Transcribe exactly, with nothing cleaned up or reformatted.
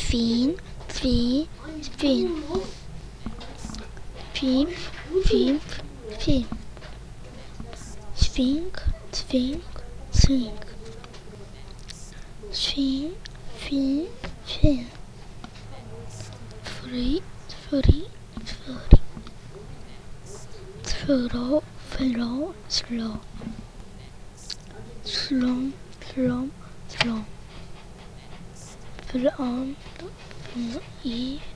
fin, fi, fin. Fif, fif, fif. Swing, swing, swing. Swing, fin, fin. Free, free, free. Slow, slow, slow. Slow, slow, slow. From, from, e,